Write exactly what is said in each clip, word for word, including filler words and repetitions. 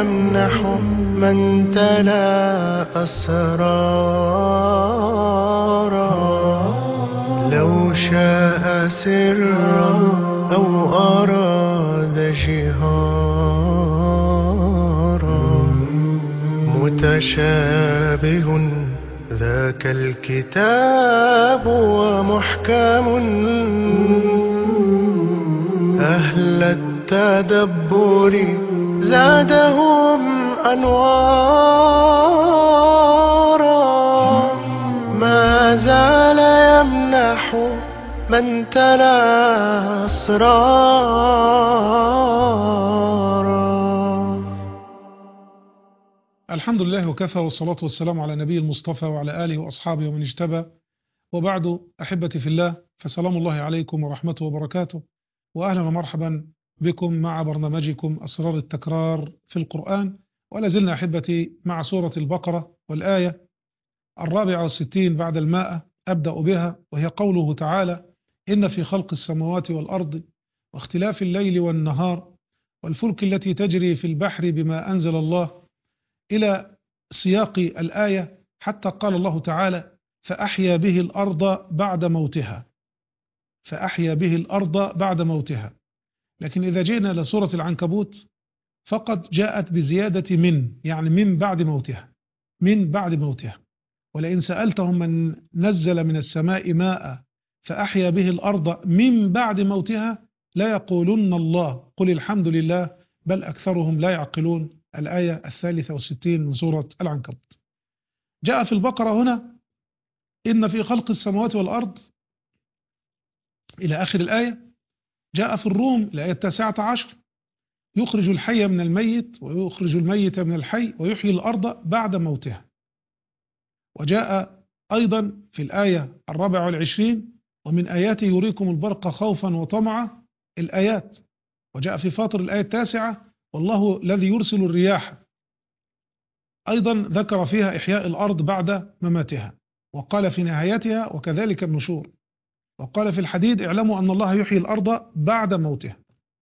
يمنح من تلا أسرارا. لو شاء سرا أو أراد جهارا، متشابه ذاك الكتاب ومحكم، أهل التدبر زادهم أنوارا. ما زال يمنح من تلا أسرارا. الحمد لله وكفى، والصلاة والسلام على نبي المصطفى وعلى آله وأصحابه ومن اجتبى، وبعد. أحبتي في الله، فسلام الله عليكم ورحمته وبركاته، وأهلا ومرحبا بكم مع برنامجكم أسرار التكرار في القرآن. ولا زلنا أحبتي مع سورة البقرة، والآية الرابعة والستين بعد المائة أبدأ بها، وهي قوله تعالى: إن في خلق السماوات والأرض واختلاف الليل والنهار والفلك التي تجري في البحر بما أنزل الله، إلى سياق الآية، حتى قال الله تعالى: فأحيا به الأرض بعد موتها. فأحيا به الأرض بعد موتها. لكن إذا جئنا لسورة العنكبوت فقد جاءت بزيادة من، يعني من بعد موتها، من بعد موتها. ولئن سألتهم من نزل من السماء ماء فأحيا به الأرض من بعد موتها لا يقولن الله قل الحمد لله بل أكثرهم لا يعقلون. الآية الثالثة والستين من سورة العنكبوت. جاء في البقرة هنا: إن في خلق السماوات والأرض إلى آخر الآية. جاء في الروم الآية التاسعة عشر: يخرج الحي من الميت ويخرج الميت من الحي ويحيي الأرض بعد موتها. وجاء أيضا في الآية الرابعة والعشرين: ومن آياته يريكم البرق خوفا وطمعا، الآيات. وجاء في فاطر الآية التاسعة: والله الذي يرسل الرياح. أيضا ذكر فيها إحياء الأرض بعد مماتها، وقال في نهايتها: وكذلك النشور. وقال في الحديد: اعلموا أن الله يحيي الأرض بعد موتها.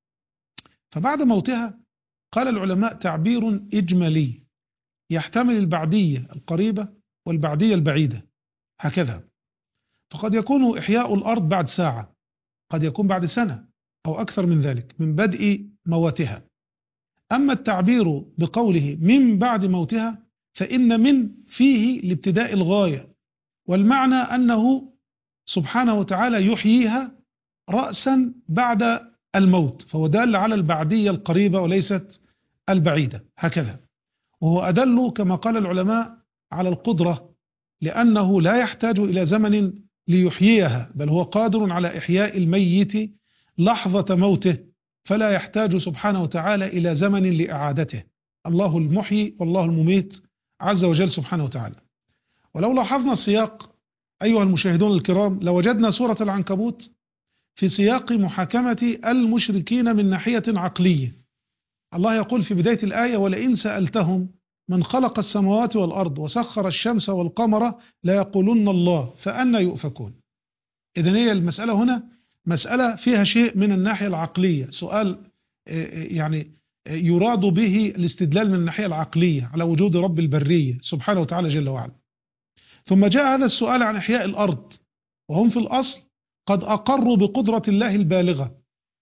فبعد موتها قال العلماء تعبير إجمالي يحتمل البعدية القريبة والبعدية البعيدة، هكذا. فقد يكون إحياء الأرض بعد ساعة، قد يكون بعد سنة أو أكثر من ذلك من بدء موتها. أما التعبير بقوله من بعد موتها فإن من فيه لابتداء الغاية، والمعنى أنه سبحانه وتعالى يحييها رأسا بعد الموت، فهو دال على البعدية القريبة وليست البعيدة، هكذا. وهو أدل كما قال العلماء على القدرة، لأنه لا يحتاج إلى زمن ليحييها، بل هو قادر على إحياء الميت لحظة موته، فلا يحتاج سبحانه وتعالى إلى زمن لإعادته. الله المحيي والله المميت عز وجل سبحانه وتعالى. ولو لاحظنا السياق أيها المشاهدون الكرام لوجدنا سورة العنكبوت في سياق محاكمة المشركين من ناحية عقلية. الله يقول في بداية الآية: ولئن سألتهم من خلق السماوات والأرض وسخر الشمس والقمر لا يقولن الله فأنى يؤفكون. إذن هي المسألة هنا مسألة فيها شيء من الناحية العقلية، سؤال يعني يراد به الاستدلال من الناحية العقلية على وجود رب البرية سبحانه وتعالى جل وعلا. ثم جاء هذا السؤال عن إحياء الأرض، وهم في الأصل قد أقروا بقدرة الله البالغة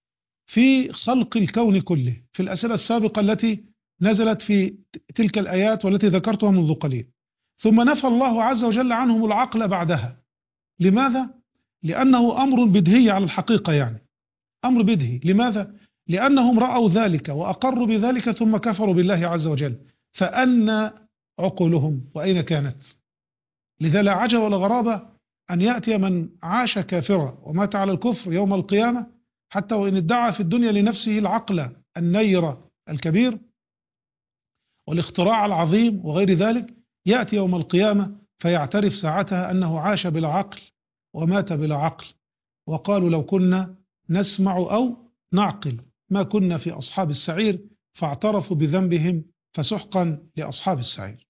في خلق الكون كله في الأسئلة السابقة التي نزلت في تلك الآيات والتي ذكرتها منذ قليل. ثم نفى الله عز وجل عنهم العقل بعدها. لماذا؟ لأنه أمر بديهي على الحقيقة، يعني أمر بديهي. لماذا؟ لأنهم رأوا ذلك وأقروا بذلك ثم كفروا بالله عز وجل، فأنى عقولهم وأين كانت؟ لذا لا عجب ولا غرابة أن يأتي من عاش كافرا ومات على الكفر يوم القيامة، حتى وإن ادعى في الدنيا لنفسه العقل النير الكبير والاختراع العظيم وغير ذلك، يأتي يوم القيامة فيعترف ساعتها أنه عاش بلا عقل ومات بلا عقل. وقالوا لو كنا نسمع أو نعقل ما كنا في أصحاب السعير، فاعترفوا بذنبهم فسحقا لأصحاب السعير.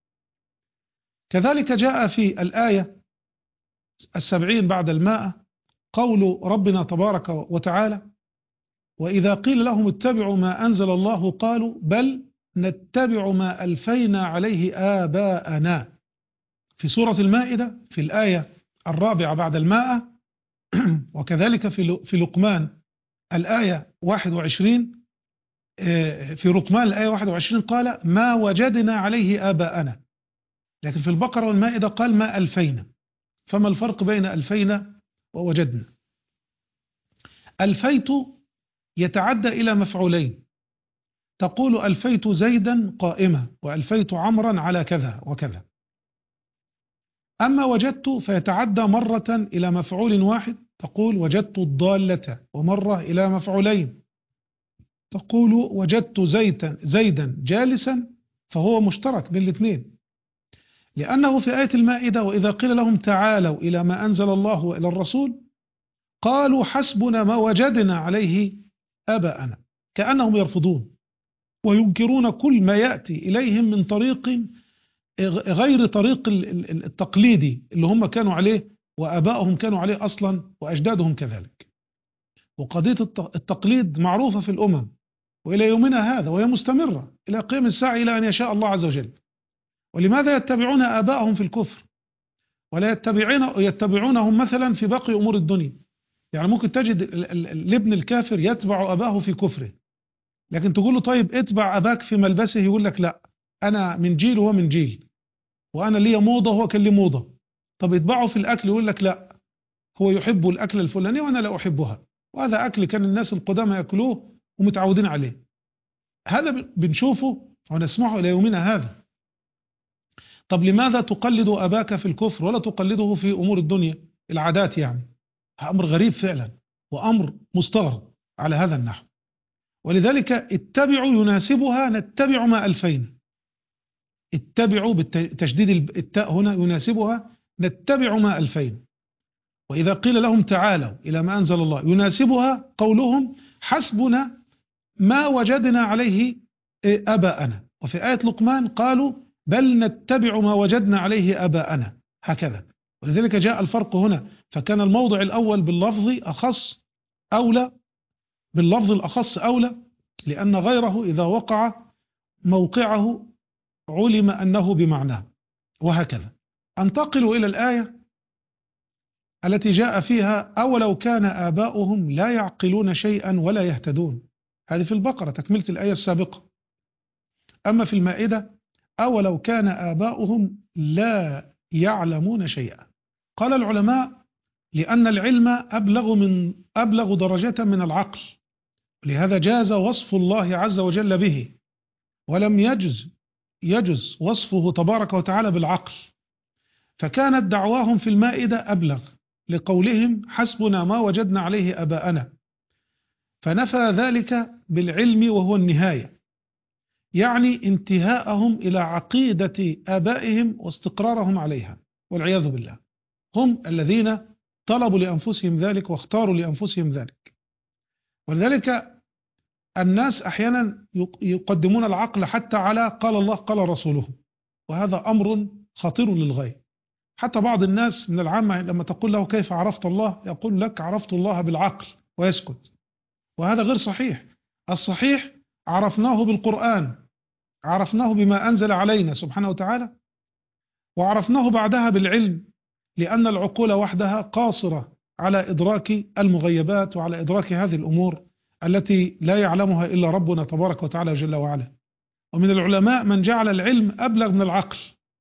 كذلك جاء في الآية السبعين بعد المائة قول ربنا تبارك وتعالى: وإذا قيل لهم اتبعوا ما أنزل الله قالوا بل نتبع ما ألفينا عليه آباءنا. في سورة المائدة في الآية الرابعة بعد المائة، وكذلك في لقمان الآية واحد وعشرين، في لقمان الآية واحد وعشرين قال ما وجدنا عليه آباءنا، لكن في البقرة والمائدة قال ما ألفينا. فما الفرق بين ألفينا ووجدنا؟ ألفيت يتعدى إلى مفعولين، تقول ألفيت زيدا قائمة وألفيت عمرا على كذا وكذا. أما وجدت فيتعدى مرة إلى مفعول واحد، تقول وجدت الضالة، ومرة إلى مفعولين، تقول وجدت زيدا زيدا جالسا، فهو مشترك بين الاثنين، لأنه في آية المائدة وإذا قيل لهم تعالوا إلى ما أنزل الله وإلى الرسول قالوا حسبنا ما وجدنا عليه آباءنا، كأنهم يرفضون وينكرون كل ما يأتي إليهم من طريق غير طريق التقليدي اللي هم كانوا عليه وآبائهم كانوا عليه أصلا وأجدادهم كذلك. وقضية التقليد معروفة في الأمم وإلى يومنا هذا، وهي مستمرة إلى قيام الساعة إلى أن يشاء الله عز وجل. ولماذا يتبعون آبائهم في الكفر ولا يتبعون يتبعونهم مثلا في باقي أمور الدنيا؟ يعني ممكن تجد الابن الكافر يتبع أباه في كفره، لكن تقول له طيب اتبع أباك في ملبسه، يقول لك لا أنا من جيل وهو من جيل، وأنا لي موضة وهو كان لي موضة. طب اتبعه في الأكل، يقول لك لا هو يحب الأكل الفلاني وأنا لا أحبها، وهذا أكل كان الناس القدامى يأكلوه ومتعودين عليه. هذا بنشوفه ونسمعه إلى يومنا هذا. طب لماذا تقلد أباك في الكفر ولا تقلده في أمور الدنيا العادات؟ يعني أمر غريب فعلا وأمر مستغرب على هذا النحو. ولذلك اتبعوا يناسبها نتبع ما ألفينا. اتبعوا بتشديد التاء هنا يناسبها نتبع ما ألفينا. وإذا قيل لهم تعالوا إلى ما أنزل الله يناسبها قولهم حسبنا ما وجدنا عليه آباءنا. وفي آية لقمان قالوا بل نتبع ما وجدنا عليه آباءنا، هكذا. ولذلك جاء الفرق هنا، فكان الموضع الأول باللفظ أخص أولى، باللفظ الأخص أولى، لأن غيره إذا وقع موقعه علم أنه بمعناه، وهكذا. أنتقل إلى الآية التي جاء فيها أولو كان آباؤهم لا يعقلون شيئا ولا يهتدون. هذه في البقرة تكملة الآية السابقة. أما في المائدة أولو كان آباؤهم لا يعلمون شيئا. قال العلماء لأن العلم أبلغ من أبلغ درجة من العقل، لهذا جاز وصف الله عز وجل به، ولم يجز يجز وصفه تبارك وتعالى بالعقل. فكانت دعواهم في المائدة أبلغ لقولهم حسبنا ما وجدنا عليه آباءنا، فنفى ذلك بالعلم وهو النهاية، يعني انتهاءهم إلى عقيدة آبائهم واستقرارهم عليها والعياذ بالله. هم الذين طلبوا لأنفسهم ذلك واختاروا لأنفسهم ذلك. ولذلك الناس أحيانا يقدمون العقل حتى على قال الله قال رسوله، وهذا أمر خطير للغاية. حتى بعض الناس من العامة لما تقول له كيف عرفت الله يقول لك عرفت الله بالعقل ويسكت، وهذا غير صحيح. الصحيح عرفناه بالقرآن، عرفناه بما أنزل علينا سبحانه وتعالى، وعرفناه بعدها بالعلم، لأن العقول وحدها قاصرة على إدراك المغيبات وعلى إدراك هذه الأمور التي لا يعلمها إلا ربنا تبارك وتعالى جل وعلا. ومن العلماء من جعل العلم أبلغ من العقل.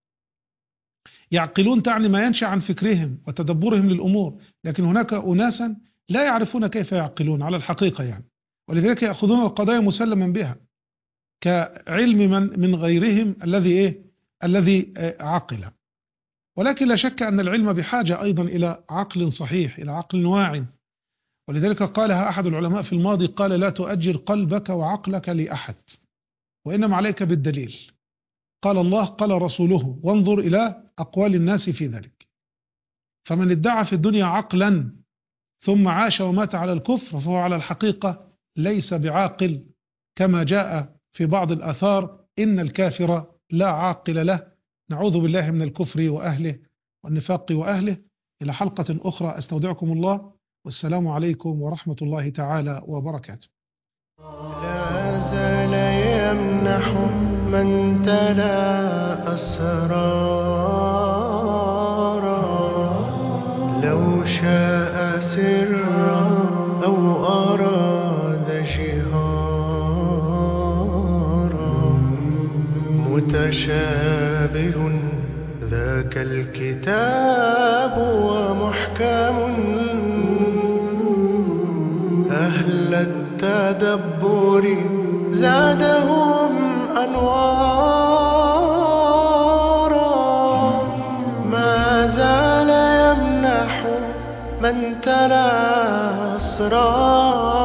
يعقلون تعني ما ينشأ عن فكرهم وتدبرهم للأمور، لكن هناك أناسا لا يعرفون كيف يعقلون على الحقيقة يعني، ولذلك يأخذون القضايا مسلما بها كعلم من من غيرهم الذي إيه الذي عقل. ولكن لا شك أن العلم بحاجة أيضا إلى عقل صحيح، إلى عقل واعٍ. ولذلك قالها أحد العلماء في الماضي، قال لا تؤجر قلبك وعقلك لأحد، وإنما عليك بالدليل. قال الله قال رسوله، وانظر إلى أقوال الناس في ذلك. فمن ادعى في الدنيا عقلا ثم عاش ومات على الكفر فهو على الحقيقة ليس بعاقل، كما جاء في بعض الآثار إن الكافر لا عاقل له. نعوذ بالله من الكفر وأهله والنفاق وأهله. إلى حلقة أخرى أستودعكم الله، والسلام عليكم ورحمة الله تعالى وبركاته. لا زال يمنح من تلا أسرارا لو شاء سرا أو أراد جهارا متشابه ذاك الكتاب ومحكم أهل التدبر زادهم أنوارا ما زال يمنح من تلا أسرارا